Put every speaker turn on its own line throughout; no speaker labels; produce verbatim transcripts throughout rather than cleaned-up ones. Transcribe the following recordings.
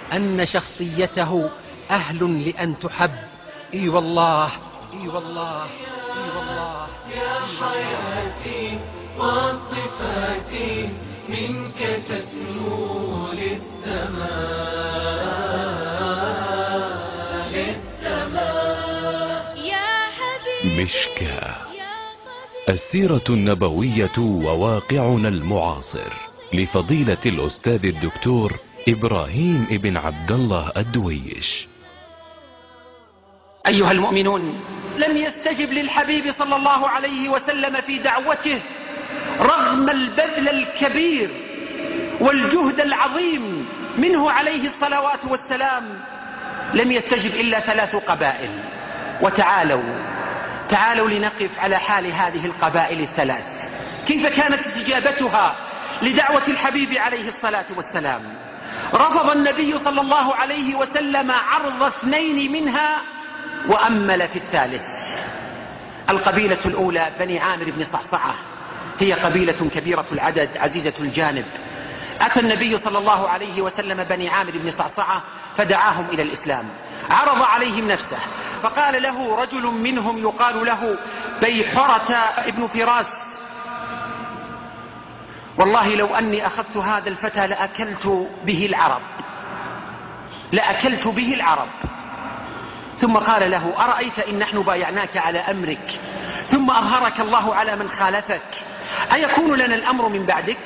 أن شخصيته أهل لأن تحب. إي والله، إي والله، إي والله.
يا حياتي وصفاتي منك تسمو للسماء، للسماء يا حبيبي.
مشكاة، السيرة النبوية وواقعنا المعاصر، لفضيلة الأستاذ الدكتور إبراهيم ابن عبد الله الدويش.
أيها المؤمنون، لم يستجب للحبيب صلى الله عليه وسلم في دعوته رغم البذل الكبير والجهد العظيم منه عليه الصلوات والسلام. لم يستجب إلا ثلاث قبائل. وتعالوا تعالوا لنقف على حال هذه القبائل الثلاث، كيف كانت استجابتها لدعوة الحبيب عليه الصلاة والسلام. رفض النبي صلى الله عليه وسلم عرض اثنين منها وأمل في الثالث. القبيلة الأولى بني عامر بن صعصعة، هي قبيلة كبيرة العدد عزيزة الجانب. أتى النبي صلى الله عليه وسلم بني عامر بن صعصعة فدعاهم إلى الإسلام، عرض عليهم نفسه، فقال له رجل منهم يقال له بيحرة ابن فراس: والله لو أني أخذت هذا الفتى لأكلت به العرب، لأكلت به العرب. ثم قال له: أرأيت إن نحن بايعناك على أمرك ثم أظهرك الله على من خالفك، أيكون لنا الأمر من بعدك؟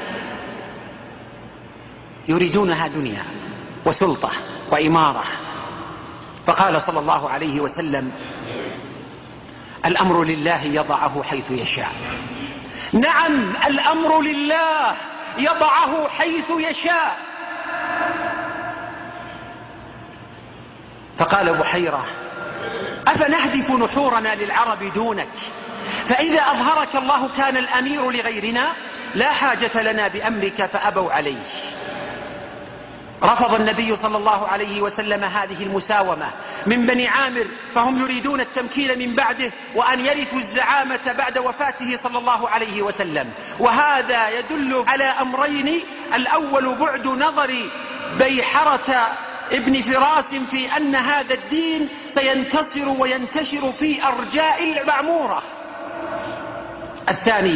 يريدونها دنيا وسلطة وإمارة. فقال صلى الله عليه وسلم: الأمر لله يضعه حيث يشاء. نعم، الأمر لله يضعه حيث يشاء. فقال بحيرة: أفنهدف نحورنا للعرب دونك، فإذا أظهرك الله كان الأمير لغيرنا، لا حاجة لنا بأمرك. فأبوا عليه. رفض النبي صلى الله عليه وسلم هذه المساومة من بني عامر، فهم يريدون التمكين من بعده وأن يرثوا الزعامة بعد وفاته صلى الله عليه وسلم. وهذا يدل على أمرين: الأول بعد نظر بيحرة ابن فراس في أن هذا الدين سينتصر وينتشر في أرجاء المعمورة. الثاني،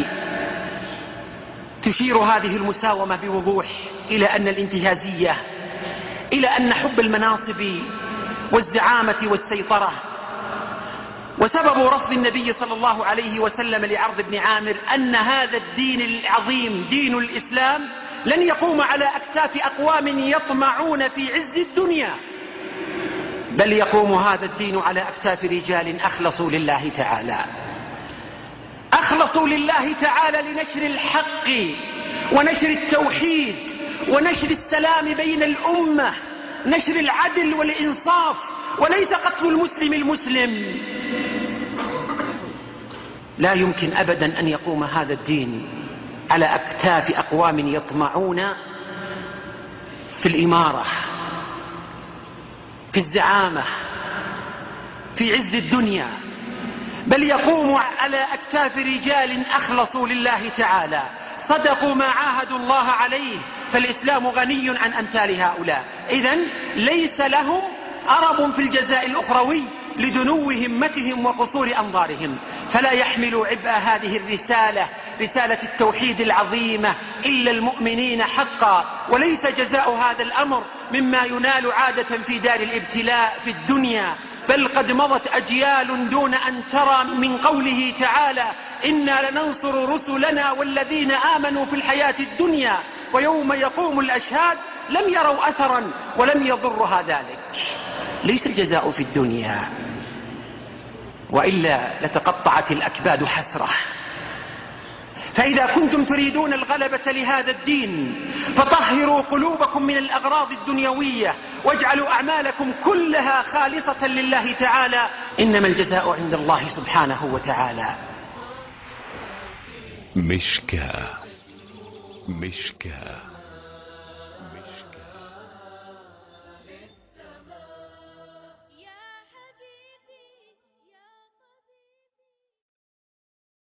تشير هذه المساومة بوضوح إلى أن الانتهازية، إلى أن حب المناصب والزعامة والسيطرة، وسبب رفض النبي صلى الله عليه وسلم لعرض ابن عامر أن هذا الدين العظيم دين الإسلام لن يقوم على أكتاف أقوام يطمعون في عز الدنيا، بل يقوم هذا الدين على أكتاف رجال أخلصوا لله تعالى، أخلصوا لله تعالى لنشر الحق ونشر التوحيد ونشر السلام بين الأمة، نشر العدل والإنصاف، وليس قتل المسلم المسلم. لا يمكن أبدا أن يقوم هذا الدين على أكتاف أقوام يطمعون في الإمارة، في الزعامة، في عز الدنيا، بل يقوم على أكتاف رجال أخلصوا لله تعالى، صدقوا ما عاهدوا الله عليه. فالإسلام غني عن أمثال هؤلاء. إذن ليس لهم أرب في الجزاء الأخروي لدنو همتهم وقصور أنظارهم، فلا يحمل عبء هذه الرسالة، رسالة التوحيد العظيمة، إلا المؤمنين حقا. وليس جزاء هذا الأمر مما ينال عادة في دار الابتلاء في الدنيا، بل قد مضت أجيال دون أن ترى من قوله تعالى: إنا لننصر رسلنا والذين آمنوا في الحياة الدنيا ويوم يقوم الأشهاد لم يروا أثرا ولم يضرها ذلك. ليس الجزاء في الدنيا، وإلا لتقطعت الأكباد حسرة. فإذا كنتم تريدون الغلبة لهذا الدين فطهروا قلوبكم من الأغراض الدنيوية واجعلوا أعمالكم كلها خالصة لله تعالى، إنما الجزاء عند الله سبحانه وتعالى.
مشكاة، مشكاة.